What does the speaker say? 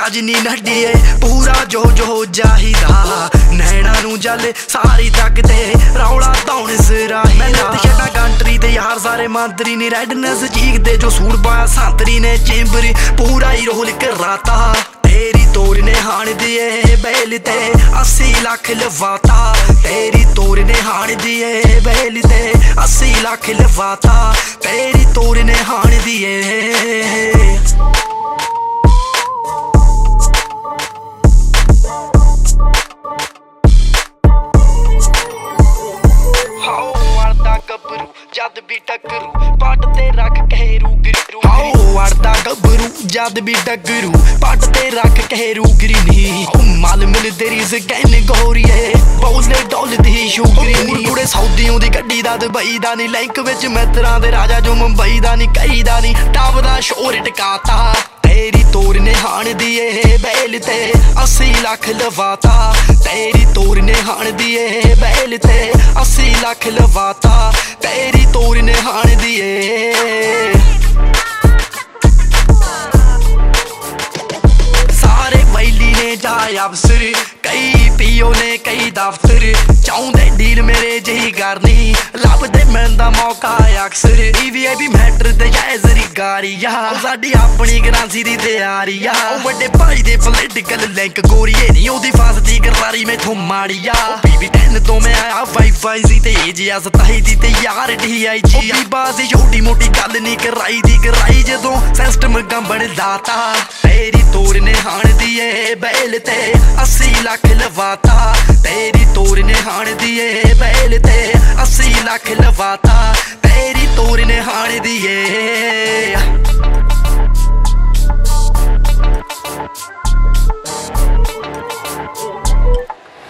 गजनी नड्डीए पूरा जो चाहिदा नैना नू जल सारी तकदे रौला धौन सराही मैं छड़ा कंट्री ते यार सारे मंत्री ने रेडनेस चीखदे जो सूट पाया संतरी ने चेंबरी पूरा ही रोल कराता तेरी तोर ने हाण दिए बैल ते 80 लाख लवाता तेरी तोर ने हाण दिए बैल ते 80 लाख लवाता तेरी तोर ने हाण दिए गबरू जद भी टकरू पट ते रख कहेरू गिरू अड़दा गबरू जद भी टकरू पट ते रख कहेरू गिरी माल मिल तेरी स्कैन गोरीए बोले डोल दी शुगरी कुड़े सऊदियों दी गड्डी दा दुबई दा नी लिंक विच मित्रां दे राजा जो मुंबई दा नी कई दा नी टब दा शोर टकाता तेरी तोर ने हाण दिए बैल ते 80 लाख लवाता तेरी तोर ने हाण दिए बैल ते 80 लाख लवाता तेरी तोर ने हाण दिए सारे वैली ने जाए अफसर कई पीओ ने कई दफ्तर चाहुंदे डील मेरे जही करनी लभदे मिलदा मौका अक्सर वीआईपी मैटर ते जायज़री गारिया साडी अपनी करांसी दी तैयारिया बड़े भाई दे पोलिटिकल लिंक गोरीए नी ओदी फासदी करारी मैथों माड़िया BB10 तो मैं आया वाईफाई सी ते एजिया 27 दी ते यार DIG बाजी छोटी मोटी गल नी कराई जदों सिस्टम गंबण दाता तेरी तोर ने हाण दिए बैल ते 80 लाख लवाता तेरी तोर ने हाण दिए बैल ते 80 लाख लवाता तेरी तोर ने हाण दिए